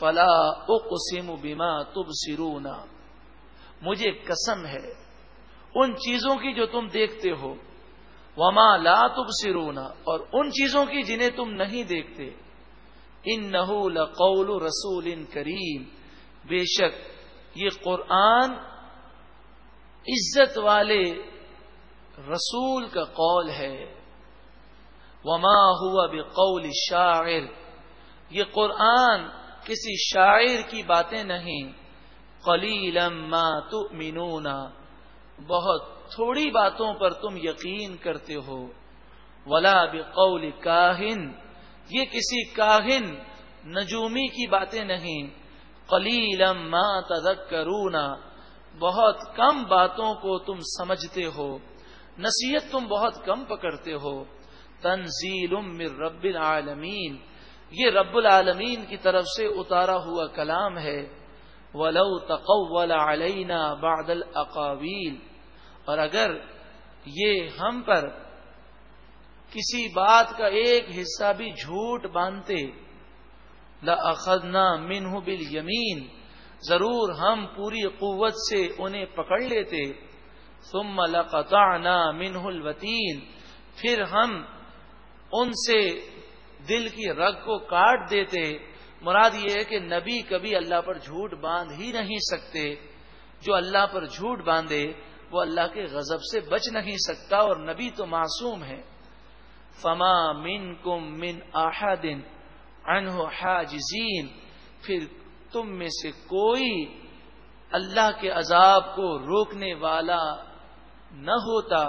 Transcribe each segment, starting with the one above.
فلا اقسم بما تبصرون، مجھے قسم ہے ان چیزوں کی جو تم دیکھتے ہو، وما لا تبصرون، اور ان چیزوں کی جنہیں تم نہیں دیکھتے، انہ لقول رسول کریم، بے شک یہ قرآن عزت والے رسول کا قول ہے، وما هو بقول شاعر، یہ قرآن کسی شاعر کی باتیں نہیں، قلیلا ما تؤمنون، بہت تھوڑی باتوں پر تم یقین کرتے ہو، ولا بقول کاہن، یہ کسی کاہن نجومی کی باتیں نہیں، قلیلا ما تذکرون، بہت کم باتوں کو تم سمجھتے ہو، نصیحت تم بہت کم پکڑتے ہو، تنزیل من رب العالمین، یہ رب العالمین کی طرف سے اتارا ہوا کلام ہے، وَلَوْ تَقَوَّلَ عَلَيْنَا بَعْدَ الْأَقَاوِيلِ، اور اگر یہ ہم پر کسی بات کا ایک حصہ بھی جھوٹ باندھتے، لَأَخَذْنَا مِنْهُ بِالْيَمِينِ، ضرور ہم پوری قوت سے انہیں پکڑ لیتے، ثُمَّ لَقَطَعْنَا مِنْهُ الْوَتِينَ، پھر ہم ان سے دل کی رگ کو کاٹ دیتے۔ مراد یہ ہے کہ نبی کبھی اللہ پر جھوٹ باندھ ہی نہیں سکتے، جو اللہ پر جھوٹ باندھے وہ اللہ کے غضب سے بچ نہیں سکتا، اور نبی تو معصوم ہے۔ فما منکم من احد عنہ حاجزین، پھر تم میں سے کوئی اللہ کے عذاب کو روکنے والا نہ ہوتا۔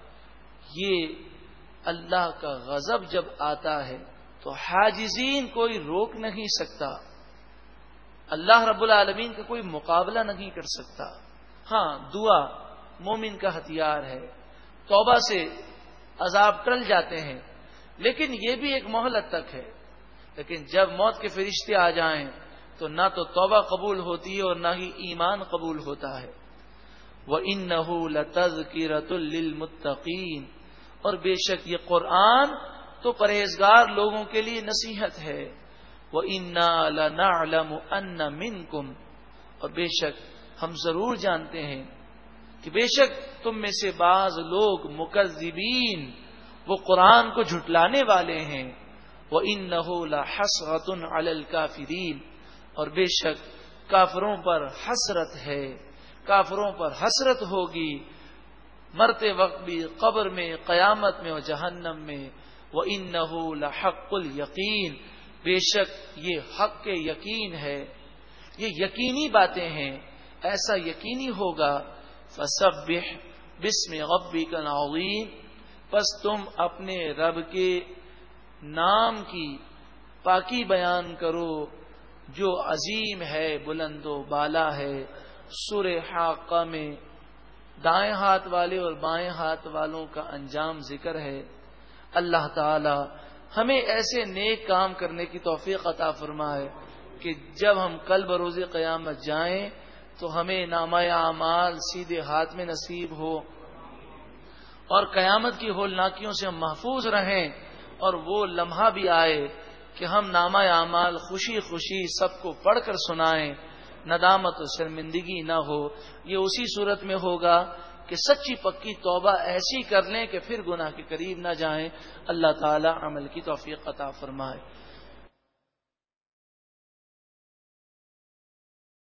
یہ اللہ کا غضب جب آتا ہے تو حاجزین کوئی روک نہیں سکتا، اللہ رب العالمین کا کوئی مقابلہ نہیں کر سکتا۔ ہاں، دعا مومن کا ہتھیار ہے، توبہ سے عذاب ٹل جاتے ہیں، لیکن یہ بھی ایک مہلت تک ہے، لیکن جب موت کے فرشتے آ جائیں تو نہ تو توبہ قبول ہوتی ہے اور نہ ہی ایمان قبول ہوتا ہے۔ وَإِنَّهُ لَتَذْكِرَةٌ لِّلْمُتَّقِينَ، اور بے شک یہ قرآن تو پرہیزگار لوگوں کے لیے نصیحت ہے۔ وَإِنَّا لَنَعْلَمُ أَنَّ مِنْكُمْ، اور بے شک ہم ضرور جانتے ہیں کہ بے شک تم میں سے بعض لوگ مکذبین، وہ قرآن کو جھٹلانے والے ہیں۔ وَإِنَّهُ لَحَسْرَةٌ عَلَى الْكَافِرِينَ، اور بے شک کافروں پر حسرت ہے، کافروں پر حسرت ہوگی، مرتے وقت بھی، قبر میں، قیامت میں اور جہنم میں۔ وَإِنَّهُ لَحَقُّ الْيَقِينِ، بے شک یہ حق کے یقین ہے، یہ یقینی باتیں ہیں، ایسا یقینی ہوگا۔ فَسَبِّحْ بِاسْمِ رَبِّكَ الْعَظِيمِ، پس تم اپنے رب کے نام کی پاکی بیان کرو جو عظیم ہے، بلند و بالا ہے۔ سورہ حاقہ میں دائیں ہاتھ والے اور بائیں ہاتھ والوں کا انجام ذکر ہے۔ اللہ تعالی ہمیں ایسے نیک کام کرنے کی توفیق عطا فرمائے کہ جب ہم کل بروز قیامت جائیں تو ہمیں نامہ اعمال سیدھے ہاتھ میں نصیب ہو، اور قیامت کی ہولناکیوں سے ہم محفوظ رہیں، اور وہ لمحہ بھی آئے کہ ہم نامہ اعمال خوشی خوشی سب کو پڑھ کر سنائیں، ندامت و شرمندگی نہ ہو۔ یہ اسی صورت میں ہوگا کہ سچی پکی توبہ ایسی کر لیں کہ پھر گناہ کے قریب نہ جائیں۔ اللہ تعالی عمل کی توفیق عطا فرمائے۔